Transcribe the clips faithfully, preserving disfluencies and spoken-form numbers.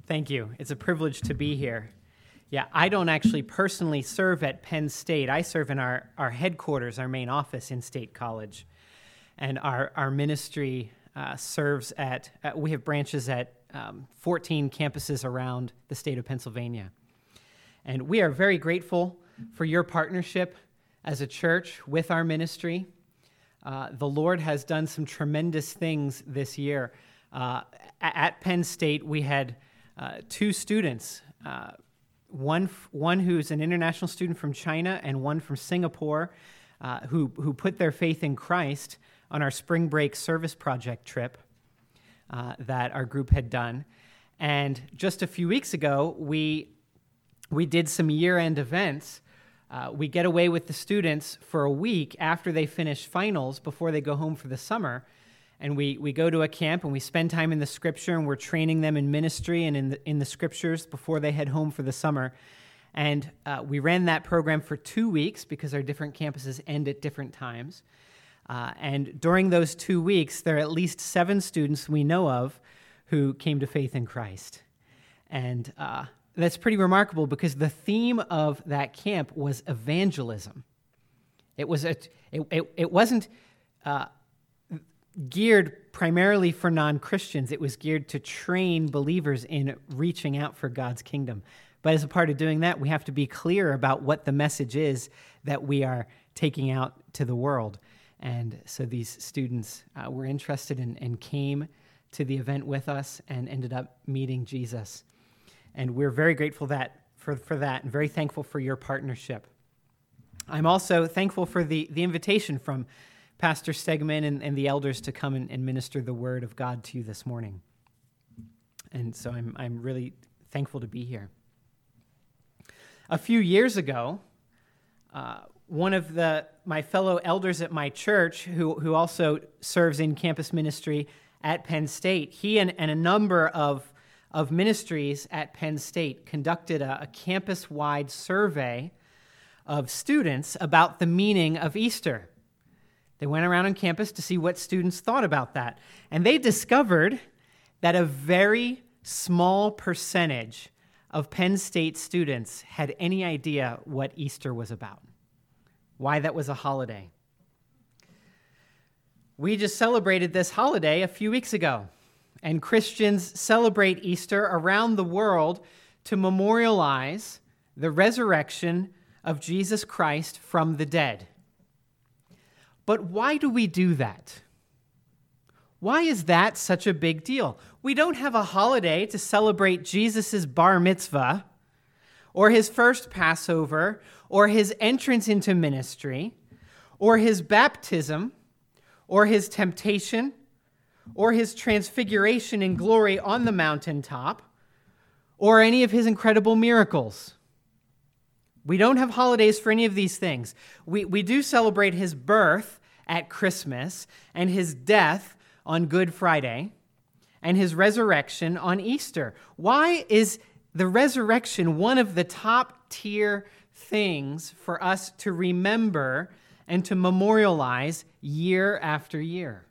Thank you. It's a privilege to be here. Yeah, I don't actually personally serve at Penn State. I serve in our, our headquarters, our main office in State College. And our, our ministry uh, serves at, uh, we have branches at um, fourteen campuses around the state of Pennsylvania. And we are very grateful for your partnership as a church with our ministry. Uh, the Lord has done some tremendous things this year. Uh, at Penn State, we had uh, two students, uh, one one who's an international student from China and one from Singapore, uh, who, who put their faith in Christ on our spring break service project trip uh, that our group had done. And just a few weeks ago, we we did some year-end events. Uh, we get away with the students for a week after they finish finals before they go home for the summer. And we, we go to a camp and we spend time in the scripture and we're training them in ministry and in the, in the scriptures before they head home for the summer. And uh, we ran that program for two weeks because our different campuses end at different times. Uh, and during those two weeks, there are at least seven students we know of who came to faith in Christ. And uh, that's pretty remarkable because the theme of that camp was evangelism. It was a, it, it, it wasn't uh, geared primarily for non-Christians. It was geared to train believers in reaching out for God's kingdom. But as a part of doing that, we have to be clear about what the message is that we are taking out to the world. And so these students uh, were interested in, and came to the event with us and ended up meeting Jesus. And we're very grateful that for, for that and very thankful for your partnership. I'm also thankful for the, the invitation from Pastor Stegman and, and the elders to come and, and minister the word of God to you this morning. And so I'm I'm really thankful to be here. A few years ago, uh, one of the my fellow elders at my church, who, who also serves in campus ministry at Penn State, he and, and a number of, of ministries at Penn State conducted a, a campus-wide survey of students about the meaning of Easter. They went around on campus to see what students thought about that. And they discovered that a very small percentage of Penn State students had any idea what Easter was about, why that was a holiday. We just celebrated this holiday a few weeks ago, and Christians celebrate Easter around the world to memorialize the resurrection of Jesus Christ from the dead. But why do we do that? Why is that such a big deal? We don't have a holiday to celebrate Jesus' bar mitzvah, or his first Passover, or his entrance into ministry, or his baptism, or his temptation, or his transfiguration in glory on the mountaintop, or any of his incredible miracles. We don't have holidays for any of these things. We, we do celebrate his birth at Christmas and his death on Good Friday and his resurrection on Easter. Why is the resurrection one of the top tier things for us to remember and to memorialize year after year?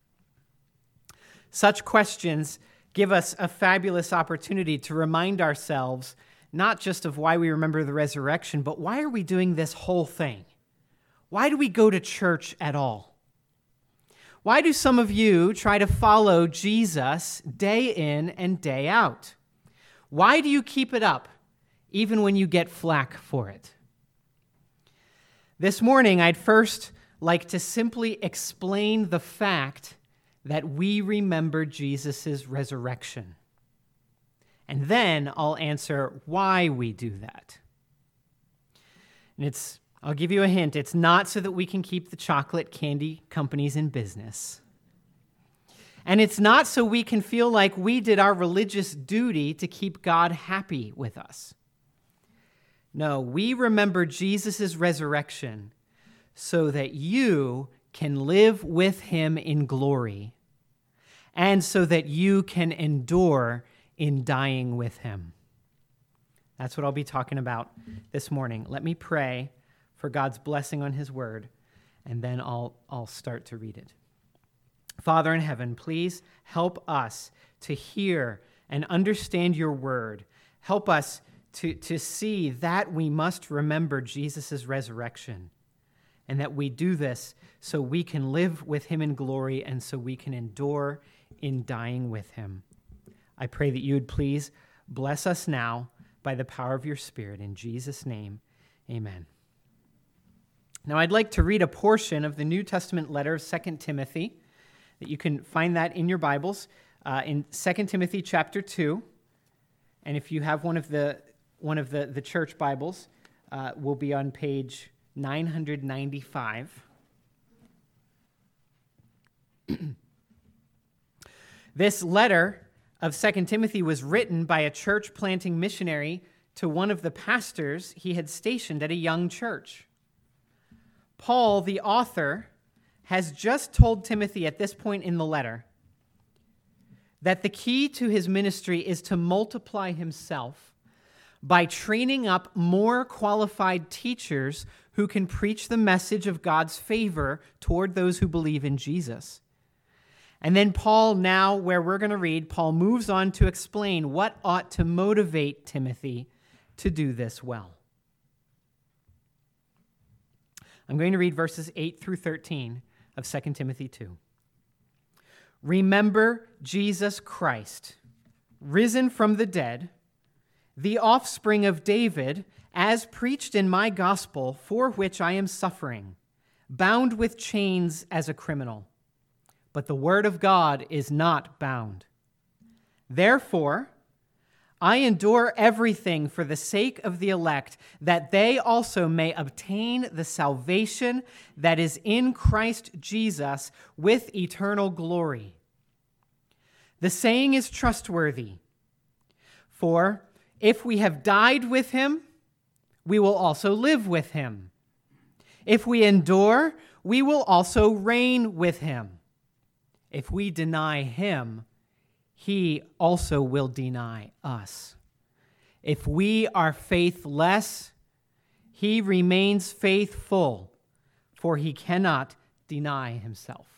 Such questions give us a fabulous opportunity to remind ourselves not just of why we remember the resurrection, but why are we doing this whole thing? Why do we go to church at all? Why do some of you try to follow Jesus day in and day out? Why do you keep it up, even when you get flack for it? This morning, I'd first like to simply explain the fact that we remember Jesus' resurrection. And then I'll answer why we do that. And it's, I'll give you a hint, it's not so that we can keep the chocolate candy companies in business. And it's not so we can feel like we did our religious duty to keep God happy with us. No, we remember Jesus' resurrection so that you can live with him in glory and so that you can endure in dying with him. That's what I'll be talking about this morning. Let me pray for God's blessing on his word, and then I'll, I'll start to read it. Father in heaven, please help us to hear and understand your word. Help us to, to see that we must remember Jesus' resurrection, and that we do this so we can live with him in glory and so we can endure in dying with him. I pray that you would please bless us now by the power of your Spirit. In Jesus' name, amen. Now, I'd like to read a portion of the New Testament letter of Second Timothy, that you can find that in your Bibles, uh, in Second Timothy chapter two. And if you have one of the one of the, the church Bibles, uh, will be on page nine ninety-five. This letter of Second Timothy was written by a church planting missionary to one of the pastors he had stationed at a young church. Paul, the author, has just told Timothy at this point in the letter that the key to his ministry is to multiply himself by training up more qualified teachers who can preach the message of God's favor toward those who believe in Jesus. And then Paul, now where we're going to read, Paul moves on to explain what ought to motivate Timothy to do this well. I'm going to read verses eight through thirteen of Second Timothy two. Remember Jesus Christ, risen from the dead, the offspring of David, as preached in my gospel, for which I am suffering, bound with chains as a criminal. But the word of God is not bound. Therefore, I endure everything for the sake of the elect, that they also may obtain the salvation that is in Christ Jesus with eternal glory. The saying is trustworthy, for if we have died with him, we will also live with him. If we endure, we will also reign with him. If we deny him, he also will deny us. If we are faithless, he remains faithful, for he cannot deny himself.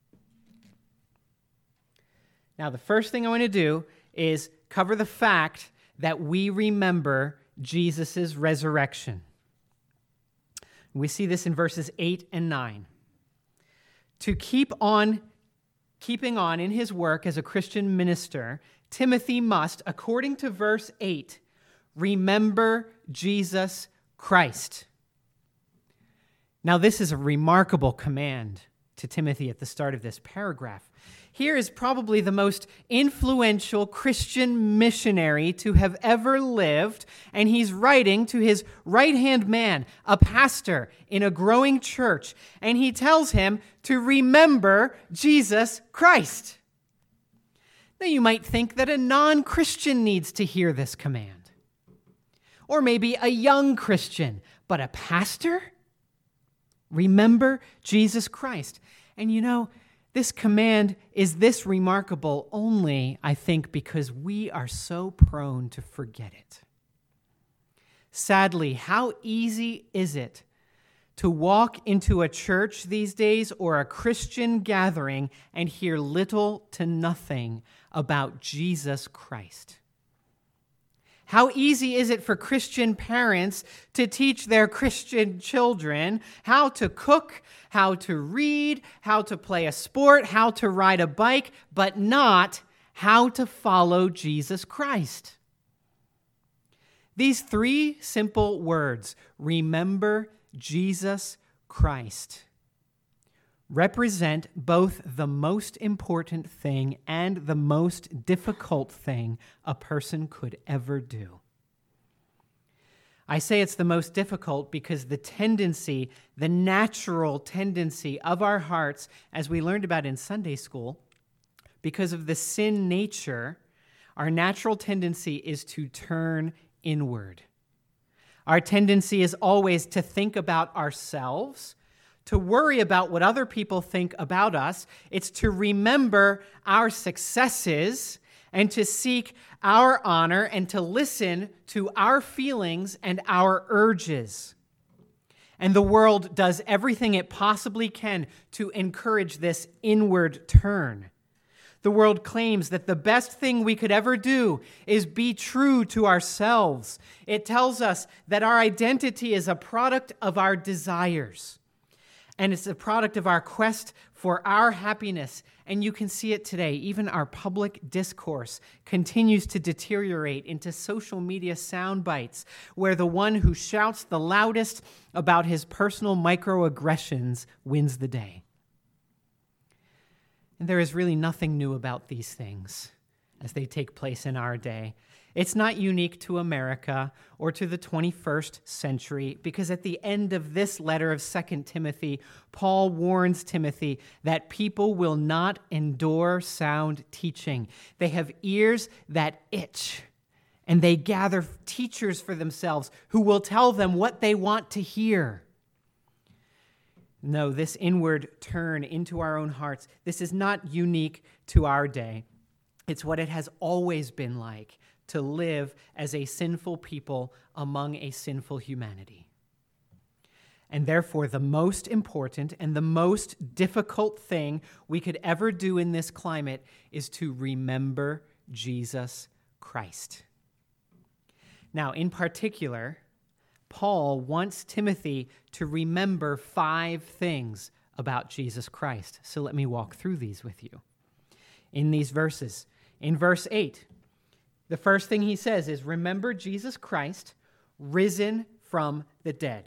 Now, the first thing I want to do is cover the fact that we remember Jesus' resurrection. We see this in verses eight and nine. To keep on Keeping on in his work as a Christian minister, Timothy must, according to verse eight, remember Jesus Christ. Now, this is a remarkable command to Timothy at the start of this paragraph. Here is probably the most influential Christian missionary to have ever lived, and he's writing to his right-hand man, a pastor in a growing church, and he tells him to remember Jesus Christ. Now, you might think that a non-Christian needs to hear this command, or maybe a young Christian, but a pastor? Remember Jesus Christ. And you know, this command is this remarkable only, I think, because we are so prone to forget it. Sadly, how easy is it to walk into a church these days or a Christian gathering and hear little to nothing about Jesus Christ? How easy is it for Christian parents to teach their Christian children how to cook, how to read, how to play a sport, how to ride a bike, but not how to follow Jesus Christ? These three simple words, remember Jesus Christ, represent both the most important thing and the most difficult thing a person could ever do. I say it's the most difficult because the tendency, the natural tendency of our hearts, as we learned about in Sunday school, because of the sin nature, our natural tendency is to turn inward. Our tendency is always to think about ourselves, to worry about what other people think about us. It's to remember our successes and to seek our honor and to listen to our feelings and our urges. And the world does everything it possibly can to encourage this inward turn. The world claims that the best thing we could ever do is be true to ourselves. It tells us that our identity is a product of our desires, and it's a product of our quest for our happiness. And you can see it today. Even our public discourse continues to deteriorate into social media sound bites, where the one who shouts the loudest about his personal microaggressions wins the day. And there is really nothing new about these things as they take place in our day. It's not unique to America or to the twenty-first century, because at the end of this letter of Second Timothy, Paul warns Timothy that people will not endure sound teaching. They have ears that itch, and they gather teachers for themselves who will tell them what they want to hear. No, this inward turn into our own hearts, this is not unique to our day. It's what it has always been like to live as a sinful people among a sinful humanity. And therefore, the most important and the most difficult thing we could ever do in this climate is to remember Jesus Christ. Now, in particular, Paul wants Timothy to remember five things about Jesus Christ. So let me walk through these with you. In these verses, in verse eight, the first thing he says is, remember Jesus Christ, risen from the dead.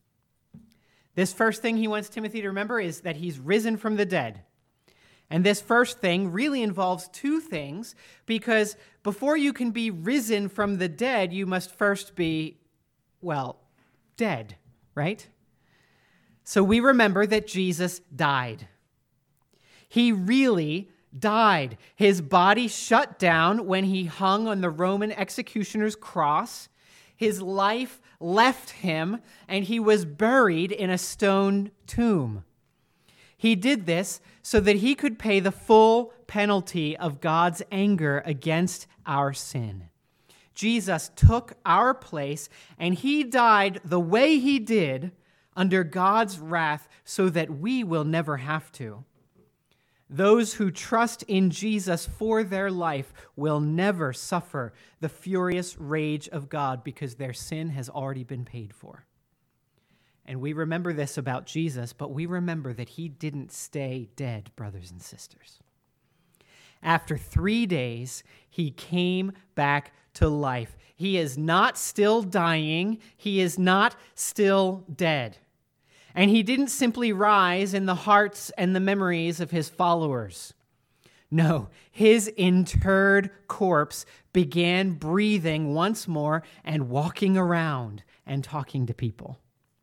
This first thing he wants Timothy to remember is that he's risen from the dead. And this first thing really involves two things, because before you can be risen from the dead, you must first be, well, dead, right? So we remember that Jesus died. He really died. His body shut down when he hung on the Roman executioner's cross. His life left him, and he was buried in a stone tomb. He did this so that he could pay the full penalty of God's anger against our sin. Jesus took our place, and he died the way he did under God's wrath so that we will never have to. Those who trust in Jesus for their life will never suffer the furious rage of God because their sin has already been paid for. And we remember this about Jesus, but we remember that he didn't stay dead, brothers and sisters. After three days, he came back to life. He is not still dying. He is not still dead. And he didn't simply rise in the hearts and the memories of his followers. No, his interred corpse began breathing once more and walking around and talking to people.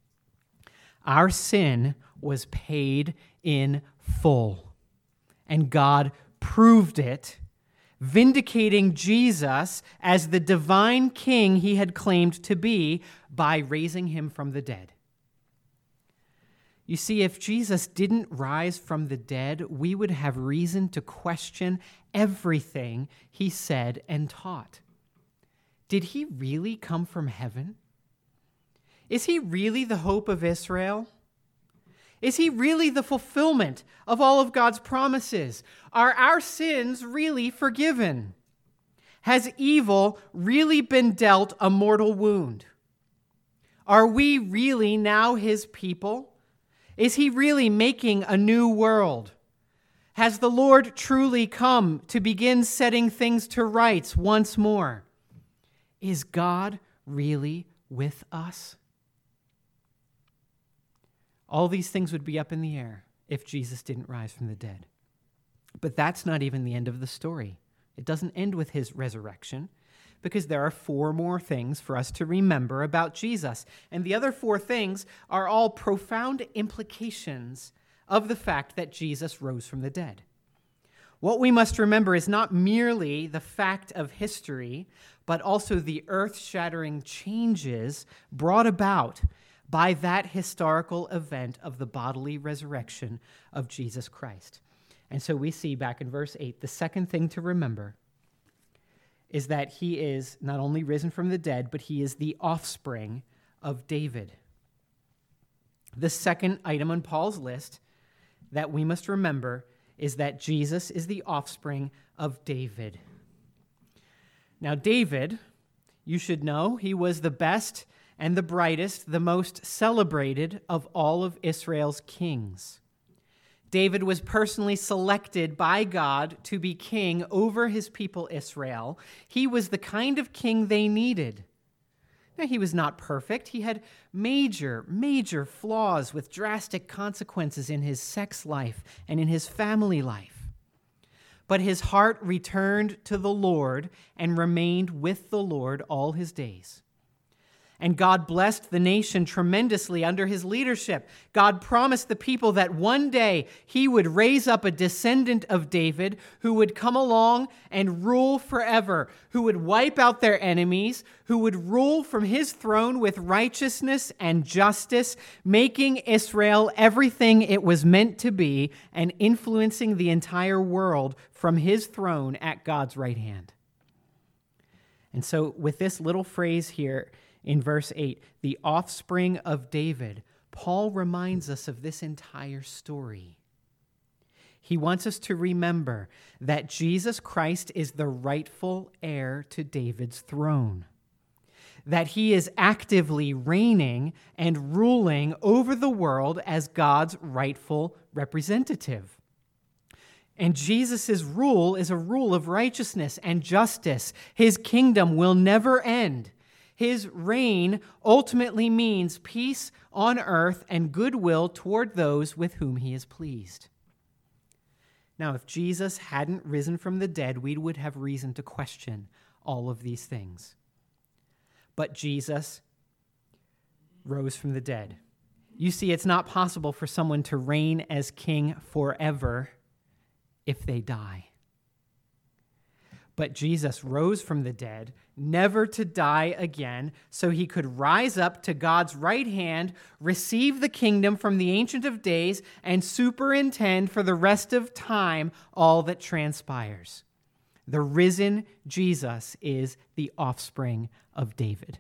Our sin was paid in full, and God proved it, vindicating Jesus as the divine king he had claimed to be by raising him from the dead. You see, if Jesus didn't rise from the dead, we would have reason to question everything he said and taught. Did he really come from heaven? Is he really the hope of Israel? Is he really the fulfillment of all of God's promises? Are our sins really forgiven? Has evil really been dealt a mortal wound? Are we really now his people? Is he really making a new world? Has the Lord truly come to begin setting things to rights once more? Is God really with us? All these things would be up in the air if Jesus didn't rise from the dead. But that's not even the end of the story. It doesn't end with his resurrection, because there are four more things for us to remember about Jesus. And the other four things are all profound implications of the fact that Jesus rose from the dead. What we must remember is not merely the fact of history, but also the earth-shattering changes brought about by that historical event of the bodily resurrection of Jesus Christ. And so we see back in verse eight, the second thing to remember is that he is not only risen from the dead, but he is the offspring of David. The second item on Paul's list that we must remember is that Jesus is the offspring of David. Now, David, you should know, he was the best and the brightest, the most celebrated of all of Israel's kings. David was personally selected by God to be king over his people Israel. He was the kind of king they needed. Now, he was not perfect. He had major, major flaws with drastic consequences in his sex life and in his family life. But his heart returned to the Lord and remained with the Lord all his days. And God blessed the nation tremendously under his leadership. God promised the people that one day he would raise up a descendant of David who would come along and rule forever, who would wipe out their enemies, who would rule from his throne with righteousness and justice, making Israel everything it was meant to be and influencing the entire world from his throne at God's right hand. And so with this little phrase here, in verse eight, the offspring of David, Paul reminds us of this entire story. He wants us to remember that Jesus Christ is the rightful heir to David's throne, that he is actively reigning and ruling over the world as God's rightful representative. And Jesus' rule is a rule of righteousness and justice. His kingdom will never end. His reign ultimately means peace on earth and goodwill toward those with whom he is pleased. Now, if Jesus hadn't risen from the dead, we would have reason to question all of these things. But Jesus rose from the dead. You see, it's not possible for someone to reign as king forever if they die. But Jesus rose from the dead, never to die again, so he could rise up to God's right hand, receive the kingdom from the Ancient of Days, and superintend for the rest of time all that transpires. The risen Jesus is the offspring of David.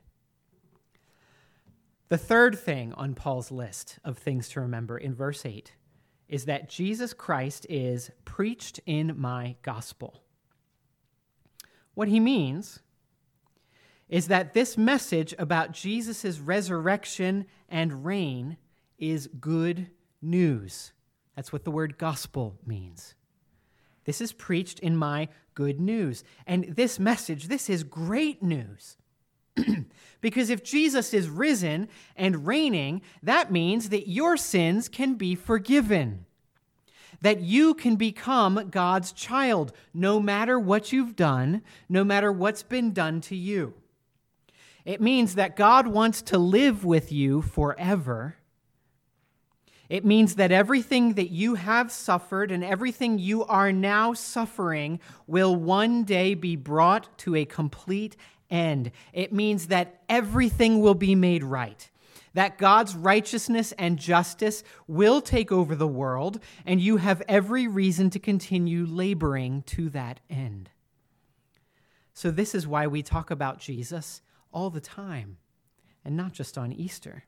The third thing on Paul's list of things to remember in verse eight is that Jesus Christ is preached in my gospel. What he means is that this message about Jesus' resurrection and reign is good news. That's what the word gospel means. This is preached in my good news. And this message, this is great news. Because if Jesus is risen and reigning, that means that your sins can be forgiven. That you can become God's child, no matter what you've done, no matter what's been done to you. It means that God wants to live with you forever. It means that everything that you have suffered and everything you are now suffering will one day be brought to a complete end. It means that everything will be made right. That God's righteousness and justice will take over the world, and you have every reason to continue laboring to that end. So this is why we talk about Jesus all the time, and not just on Easter.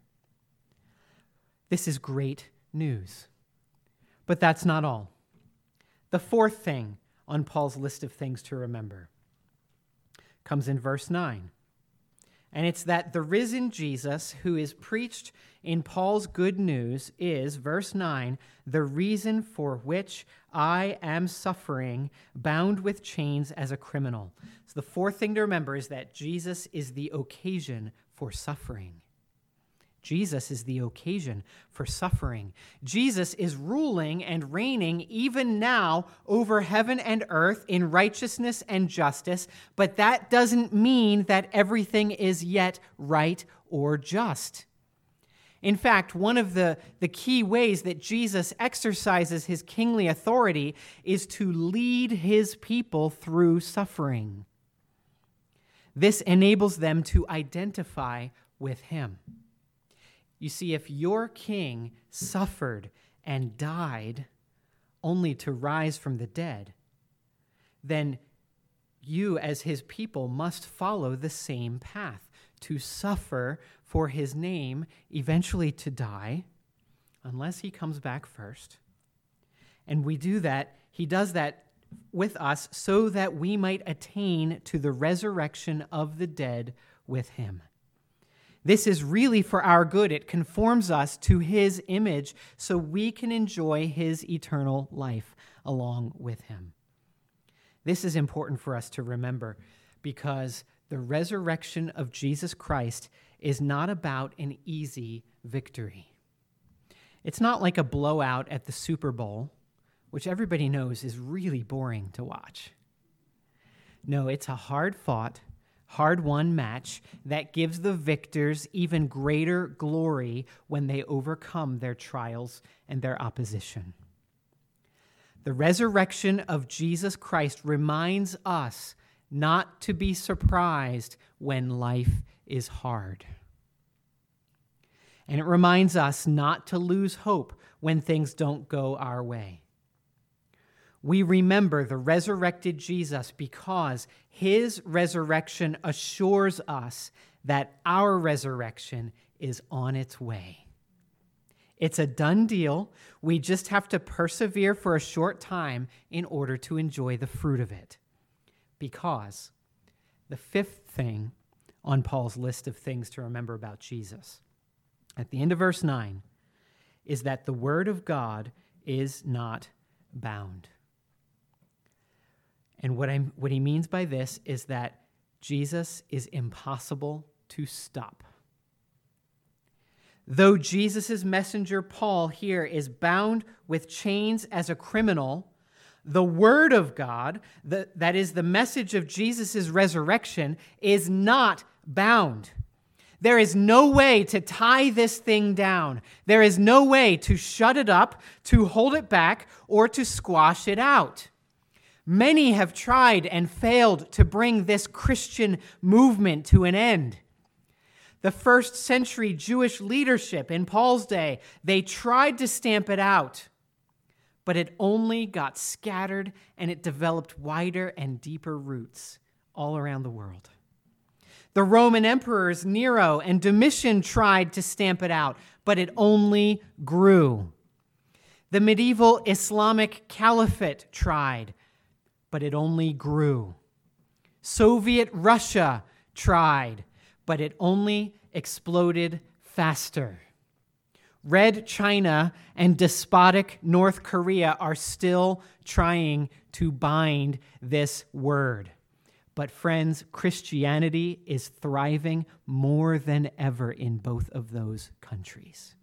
This is great news. But that's not all. The fourth thing on Paul's list of things to remember comes in verse nine. And it's that the risen Jesus, who is preached in Paul's good news, is, verse nine, the reason for which I am suffering, bound with chains as a criminal. So the fourth thing to remember is that Jesus is the occasion for suffering. Jesus is the occasion for suffering. Jesus is ruling and reigning even now over heaven and earth in righteousness and justice, but that doesn't mean that everything is yet right or just. In fact, one of the, the key ways that Jesus exercises his kingly authority is to lead his people through suffering. This enables them to identify with him. You see, if your king suffered and died only to rise from the dead, then you as his people must follow the same path, to suffer for his name, eventually to die, unless he comes back first, And we do that, he does that with us so that we might attain to the resurrection of the dead with him. This is really for our good. It conforms us to his image so we can enjoy his eternal life along with him. This is important for us to remember because the resurrection of Jesus Christ is not about an easy victory. It's not like a blowout at the Super Bowl, which everybody knows is really boring to watch. No, it's a hard-fought, hard-won match that gives the victors even greater glory when they overcome their trials and their opposition. The resurrection of Jesus Christ reminds us not to be surprised when life is hard. And it reminds us not to lose hope when things don't go our way. We remember the resurrected Jesus because his resurrection assures us that our resurrection is on its way. It's a done deal. We just have to persevere for a short time in order to enjoy the fruit of it. Because the fifth thing on Paul's list of things to remember about Jesus, at the end of verse nine, is that the word of God is not bound. And what, I'm, what he means by this is that Jesus is impossible to stop. Though Jesus' messenger Paul here is bound with chains as a criminal, the word of God, the, that is the message of Jesus' resurrection, is not bound. There is no way to tie this thing down. There is no way to shut it up, to hold it back, or to squash it out. Many have tried and failed to bring this Christian movement to an end. The first century Jewish leadership in Paul's day, they tried to stamp it out, but it only got scattered and it developed wider and deeper roots all around the world. The Roman emperors Nero and Domitian tried to stamp it out, but it only grew. The medieval Islamic Caliphate tried, but it only grew. Soviet Russia tried, but it only exploded faster. Red China and despotic North Korea are still trying to bind this word. But friends, Christianity is thriving more than ever in both of those countries.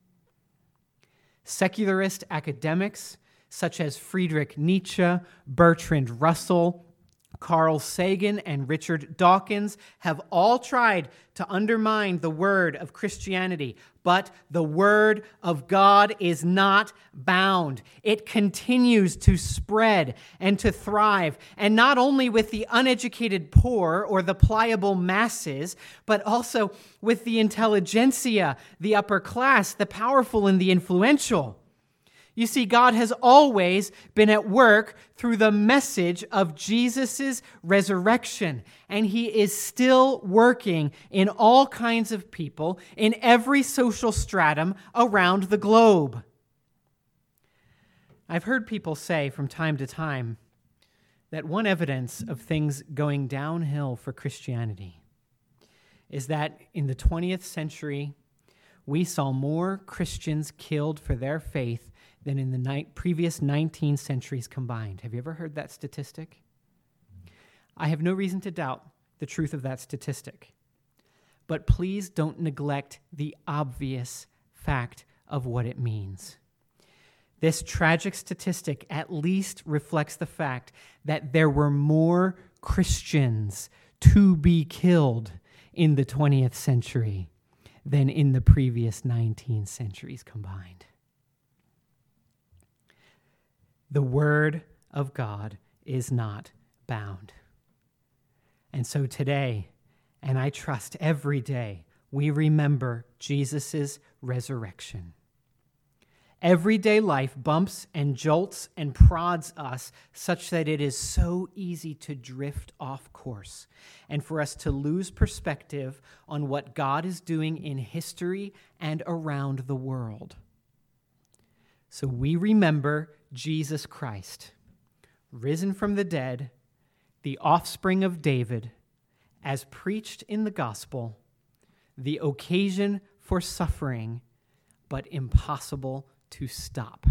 Secularist academics such as Friedrich Nietzsche, Bertrand Russell, Carl Sagan, and Richard Dawkins have all tried to undermine the word of Christianity, but the word of God is not bound. It continues to spread and to thrive, and not only with the uneducated poor or the pliable masses, but also with the intelligentsia, the upper class, the powerful and the influential. You see, God has always been at work through the message of Jesus' resurrection, and he is still working in all kinds of people in every social stratum around the globe. I've heard people say from time to time that one evidence of things going downhill for Christianity is that in the twentieth century, we saw more Christians killed for their faith than in the ni- previous nineteen centuries combined. Have you ever heard that statistic? I have no reason to doubt the truth of that statistic. But please don't neglect the obvious fact of what it means. This tragic statistic at least reflects the fact that there were more Christians to be killed in the twentieth century than in the previous nineteen centuries combined. The word of God is not bound. And so today, and I trust every day, we remember Jesus' resurrection. Everyday life bumps and jolts and prods us such that it is so easy to drift off course and for us to lose perspective on what God is doing in history and around the world. So we remember Jesus Christ, risen from the dead, the offspring of David, as preached in the gospel, the occasion for suffering, but impossible to stop.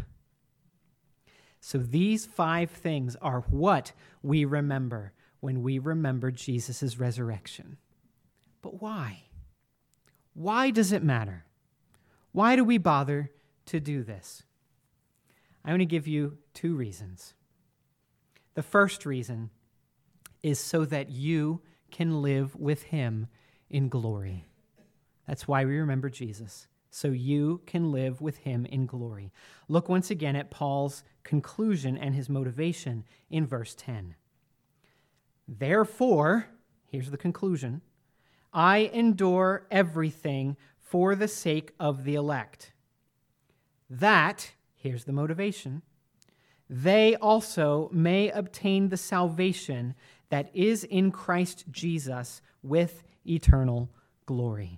So these five things are what we remember when we remember Jesus' resurrection. But why? Why does it matter? Why do we bother to do this? I'm going to give you two reasons. The first reason is so that you can live with him in glory. That's why we remember Jesus, so you can live with him in glory. Look once again at Paul's conclusion and his motivation in verse ten. Therefore, here's the conclusion, I endure everything for the sake of the elect, that, here's the motivation, they also may obtain the salvation that is in Christ Jesus with eternal glory.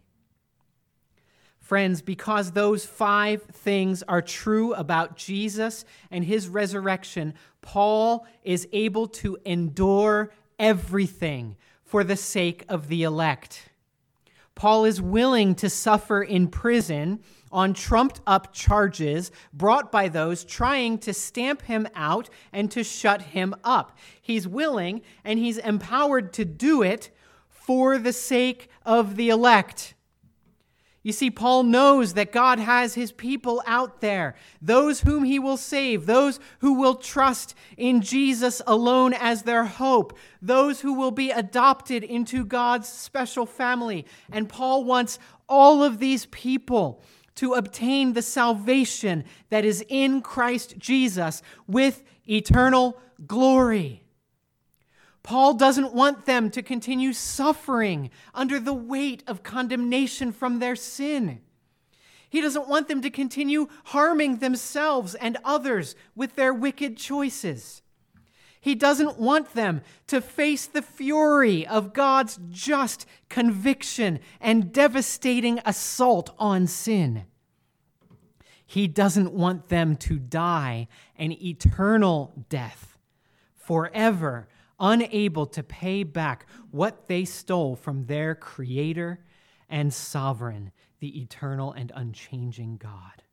Friends, because those five things are true about Jesus and his resurrection, Paul is able to endure everything for the sake of the elect. Paul is willing to suffer in prison on trumped-up charges brought by those trying to stamp him out and to shut him up. He's willing and he's empowered to do it for the sake of the elect. You see, Paul knows that God has his people out there, those whom he will save, those who will trust in Jesus alone as their hope, those who will be adopted into God's special family. And Paul wants all of these people to obtain the salvation that is in Christ Jesus with eternal glory. Paul doesn't want them to continue suffering under the weight of condemnation from their sin. He doesn't want them to continue harming themselves and others with their wicked choices. He doesn't want them to face the fury of God's just conviction and devastating assault on sin. He doesn't want them to die an eternal death, forever unable to pay back what they stole from their Creator and Sovereign, the eternal and unchanging God.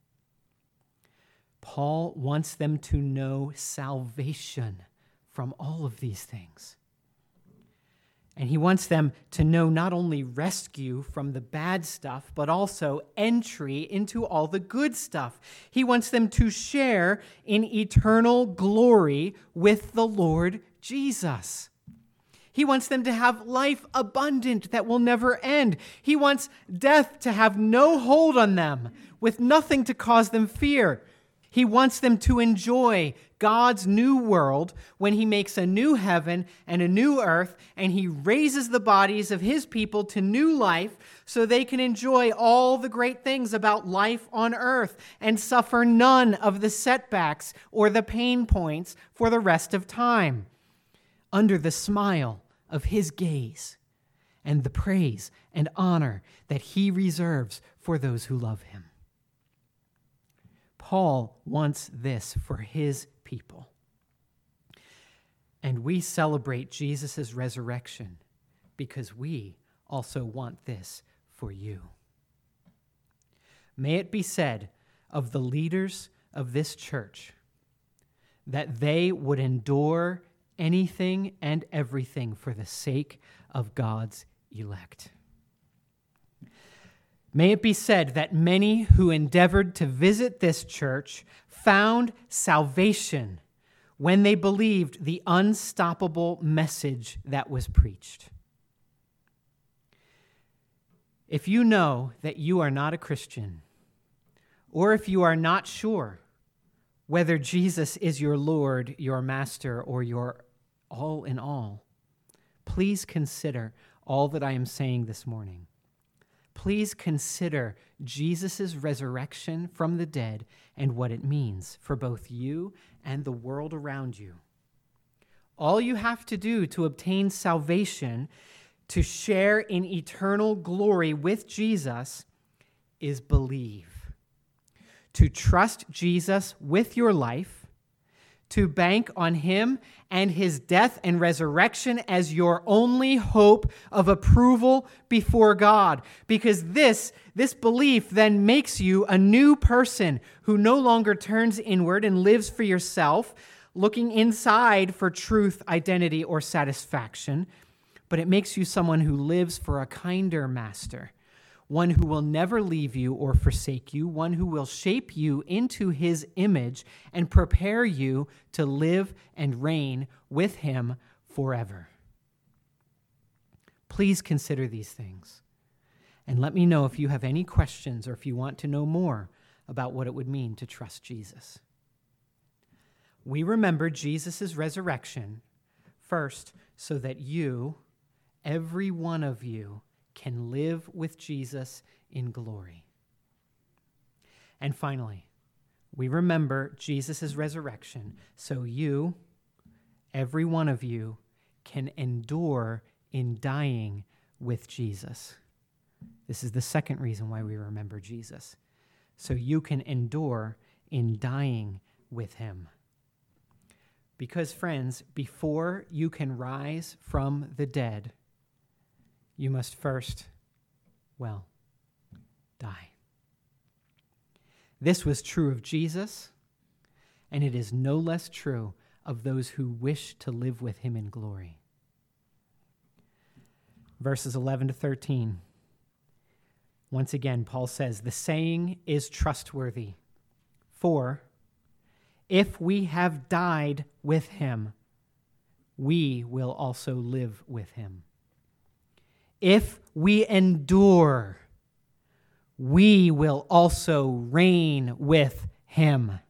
Paul wants them to know salvation from all of these things. And he wants them to know not only rescue from the bad stuff, but also entry into all the good stuff. He wants them to share in eternal glory with the Lord Jesus. He wants them to have life abundant that will never end. He wants death to have no hold on them, with nothing to cause them fear. He wants them to enjoy God's new world when he makes a new heaven and a new earth, and he raises the bodies of his people to new life so they can enjoy all the great things about life on earth and suffer none of the setbacks or the pain points for the rest of time, under the smile of his gaze and the praise and honor that he reserves for those who love him. Paul wants this for his people. And we celebrate Jesus' resurrection because we also want this for you. May it be said of the leaders of this church that they would endure anything and everything for the sake of God's elect. May it be said that many who endeavored to visit this church found salvation when they believed the unstoppable message that was preached. If you know that you are not a Christian, or if you are not sure whether Jesus is your Lord, your Master, or your all in all, please consider all that I am saying this morning. Please consider Jesus' resurrection from the dead and what it means for both you and the world around you. All you have to do to obtain salvation, to share in eternal glory with Jesus, is believe. To trust Jesus with your life to bank on him and his death and resurrection as your only hope of approval before God. Because this, this belief then makes you a new person who no longer turns inward and lives for yourself, looking inside for truth, identity, or satisfaction, but it makes you someone who lives for a kinder master, one who will never leave you or forsake you, one who will shape you into his image and prepare you to live and reign with him forever. Please consider these things, and let me know if you have any questions or if you want to know more about what it would mean to trust Jesus. We remember Jesus' resurrection first so that you, every one of you, can live with Jesus in glory. And finally, we remember Jesus' resurrection so you, every one of you, can endure in dying with Jesus. This is the second reason why we remember Jesus. So you can endure in dying with him. Because, friends, before you can rise from the dead, you must first, well, die. This was true of Jesus, and it is no less true of those who wish to live with him in glory. Verses eleven to thirteen. Once again, Paul says, the saying is trustworthy, for if we have died with him, we will also live with him. If we endure, we will also reign with him.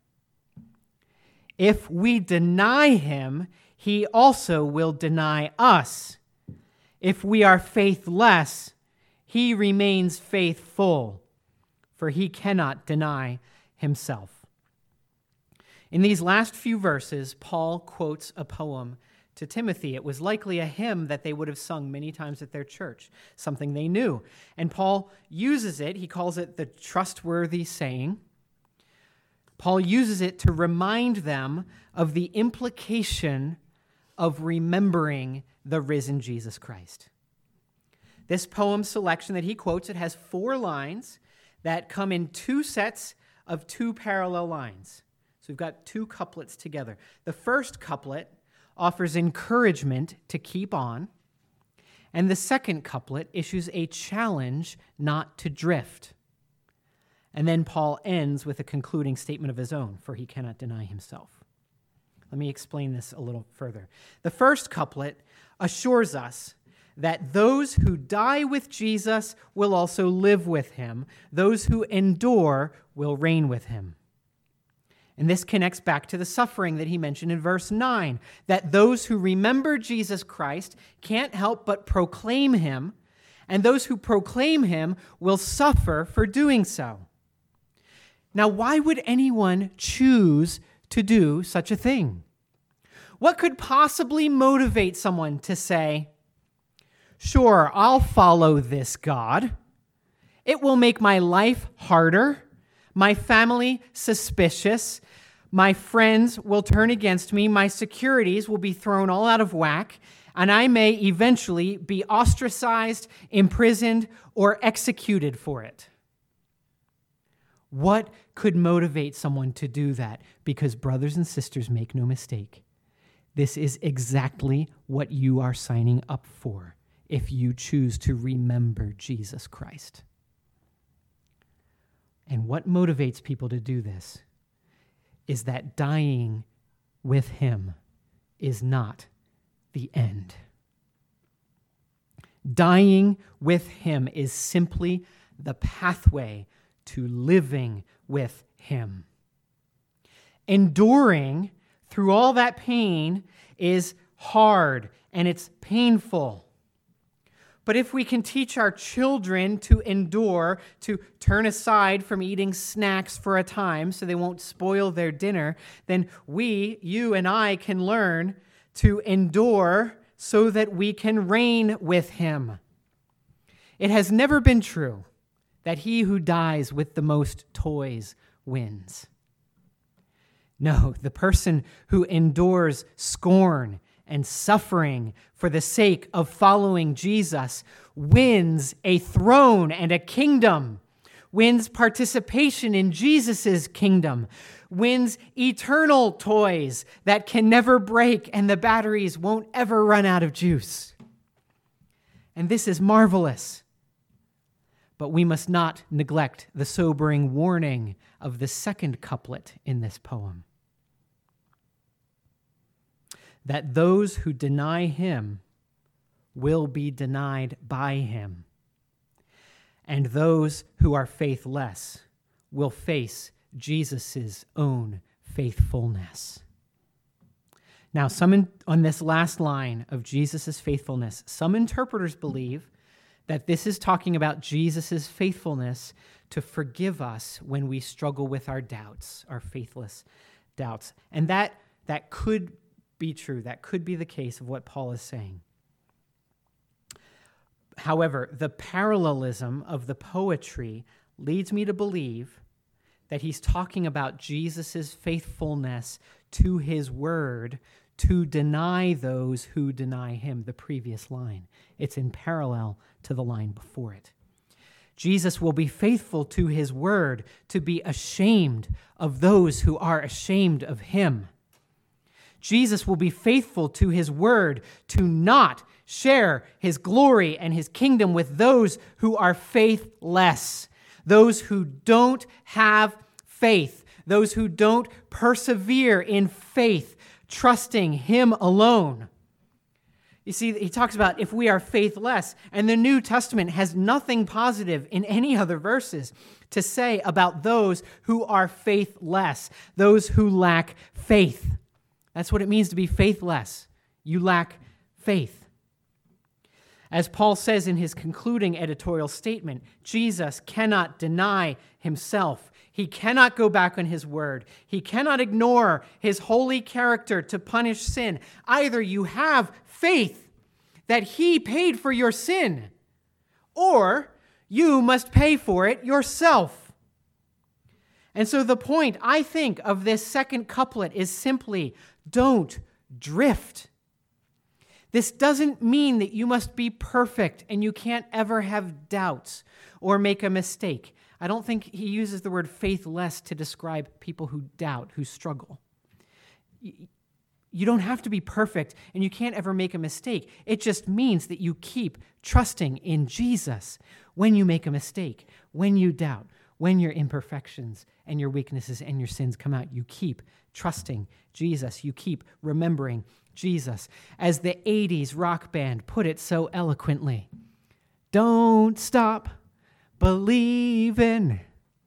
If we deny him, he also will deny us. If we are faithless, he remains faithful, for he cannot deny himself. In these last few verses, Paul quotes a poem to Timothy. It was likely a hymn that they would have sung many times at their church, something they knew. And Paul uses it, he calls it the trustworthy saying. Paul uses it to remind them of the implication of remembering the risen Jesus Christ. This poem selection that he quotes, it has four lines that come in two sets of two parallel lines. So we've got two couplets together. The first couplet offers encouragement to keep on, and the second couplet issues a challenge not to drift. And then Paul ends with a concluding statement of his own, for he cannot deny himself. Let me explain this a little further. The first couplet assures us that those who die with Jesus will also live with him. Those who endure will reign with him. And this connects back to the suffering that he mentioned in verse nine, that those who remember Jesus Christ can't help but proclaim him, and those who proclaim him will suffer for doing so. Now, why would anyone choose to do such a thing? What could possibly motivate someone to say, sure, I'll follow this God. It will make my life harder, my family suspicious, my friends will turn against me, my securities will be thrown all out of whack, and I may eventually be ostracized, imprisoned, or executed for it. What could motivate someone to do that? Because, brothers and sisters, make no mistake, this is exactly what you are signing up for if you choose to remember Jesus Christ. And what motivates people to do this is that dying with him is not the end. Dying with him is simply the pathway to living with him. Enduring through all that pain is hard and it's painful. But if we can teach our children to endure, to turn aside from eating snacks for a time so they won't spoil their dinner, then we, you and I, can learn to endure so that we can reign with him. It has never been true that he who dies with the most toys wins. No, the person who endures scorn and suffering for the sake of following Jesus wins a throne and a kingdom, wins participation in Jesus' kingdom, wins eternal toys that can never break and the batteries won't ever run out of juice. And this is marvelous. But we must not neglect the sobering warning of the second couplet in this poem, that those who deny him will be denied by him, and those who are faithless will face Jesus' own faithfulness. Now, some in, on this last line of Jesus' faithfulness, some interpreters believe that this is talking about Jesus' faithfulness to forgive us when we struggle with our doubts, our faithless doubts. And that, that could be true. That could be the case of what Paul is saying. However, the parallelism of the poetry leads me to believe that he's talking about Jesus' faithfulness to his word to deny those who deny him, the previous line. It's in parallel to the line before it. Jesus will be faithful to his word to be ashamed of those who are ashamed of him. Jesus will be faithful to his word to not share his glory and his kingdom with those who are faithless, those who don't have faith, those who don't persevere in faith, trusting him alone. You see, he talks about if we are faithless, and the New Testament has nothing positive in any other verses to say about those who are faithless, those who lack faith. That's what it means to be faithless. You lack faith. As Paul says in his concluding editorial statement, Jesus cannot deny himself. He cannot go back on his word. He cannot ignore his holy character to punish sin. Either you have faith that he paid for your sin, or you must pay for it yourself. And so the point, I think, of this second couplet is simply, don't drift. This doesn't mean that you must be perfect and you can't ever have doubts or make a mistake. I don't think he uses the word faithless to describe people who doubt, who struggle. You don't have to be perfect and you can't ever make a mistake. It just means that you keep trusting in Jesus when you make a mistake, when you doubt, when your imperfections and your weaknesses and your sins come out. You keep trusting Jesus. You keep remembering Jesus. As the eighties rock band put it so eloquently, don't stop believing.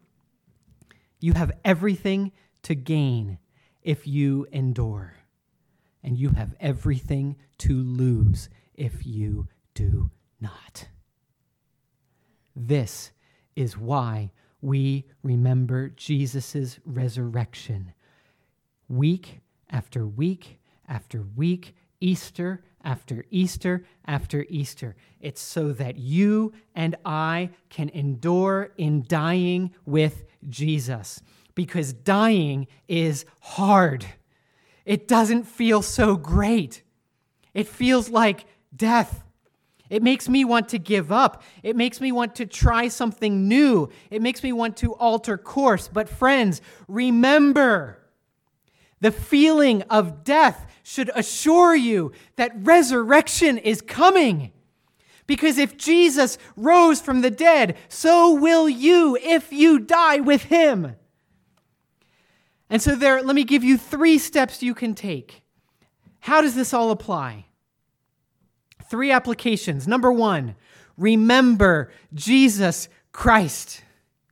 You have everything to gain if you endure, and you have everything to lose if you do not. This is why we remember Jesus' resurrection week after week after week, Easter after Easter after Easter. It's so that you and I can endure in dying with Jesus, because dying is hard. It doesn't feel so great. It feels like death. It makes me want to give up. It makes me want to try something new. It makes me want to alter course. But friends, remember, the feeling of death should assure you that resurrection is coming. Because if Jesus rose from the dead, so will you if you die with him. And so there, let me give you three steps you can take. How does this all apply? Three applications. Number one, remember Jesus Christ.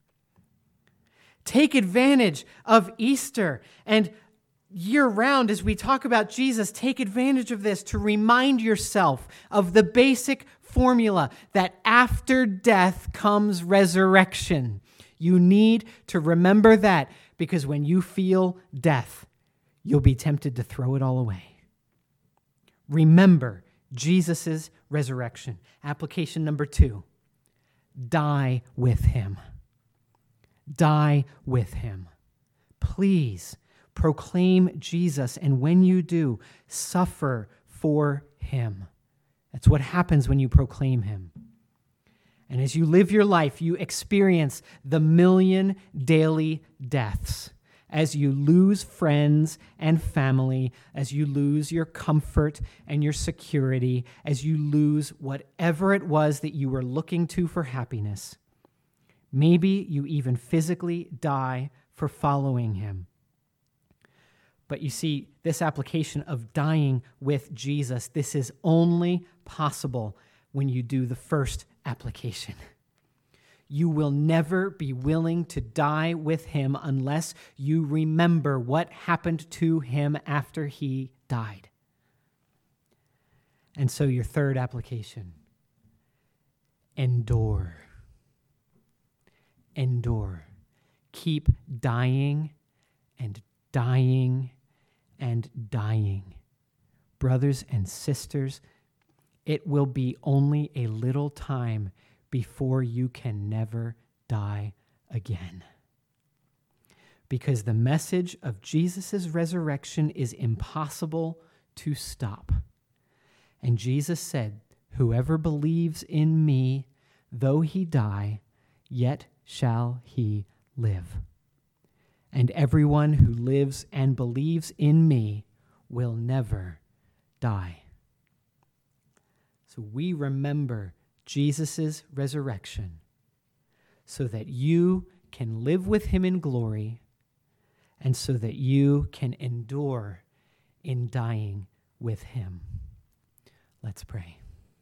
Take advantage of Easter and year-round, as we talk about Jesus, take advantage of this to remind yourself of the basic formula that after death comes resurrection. You need to remember that, because when you feel death, you'll be tempted to throw it all away. Remember Jesus' resurrection. Application number two, die with him. Die with him. Please proclaim Jesus, and when you do, suffer for him. That's what happens when you proclaim him. And as you live your life, you experience the million daily deaths. As you lose friends and family, as you lose your comfort and your security, as you lose whatever it was that you were looking to for happiness. Maybe you even physically die for following him. But you see, this application of dying with Jesus, this is only possible when you do the first application. You will never be willing to die with him unless you remember what happened to him after he died. And so your third application, endure. Endure. Keep dying and dying and dying. Brothers and sisters, it will be only a little time before you can never die again. Because the message of Jesus' resurrection is impossible to stop. And Jesus said, "Whoever believes in me, though he die, yet shall he live. And everyone who lives and believes in me will never die." So we remember Jesus' resurrection so that you can live with him in glory and so that you can endure in dying with him. Let's pray.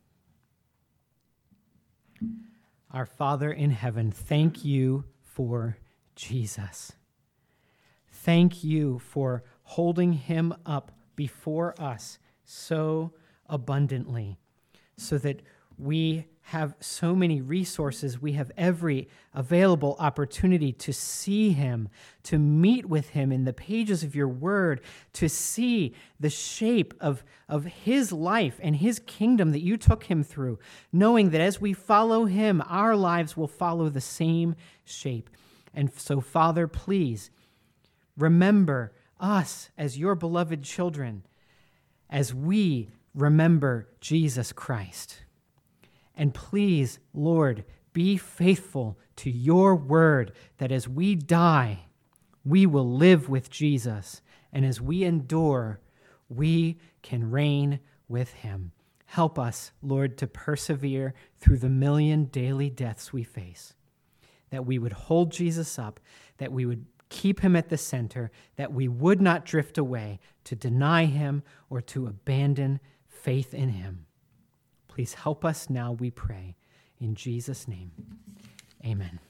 Our Father in heaven, thank you for Jesus. Thank you for holding him up before us so abundantly, so that we have so many resources. We have every available opportunity to see him, to meet with him in the pages of your word, to see the shape of, of his life and his kingdom that you took him through, knowing that as we follow him, our lives will follow the same shape. And so, Father, please remember us as your beloved children as we remember Jesus Christ. And please, Lord, be faithful to your word that as we die, we will live with Jesus. And as we endure, we can reign with him. Help us, Lord, to persevere through the million daily deaths we face. That we would hold Jesus up, that we would keep him at the center, that we would not drift away to deny him or to abandon faith in him. Please help us now, we pray. In Jesus' name, amen.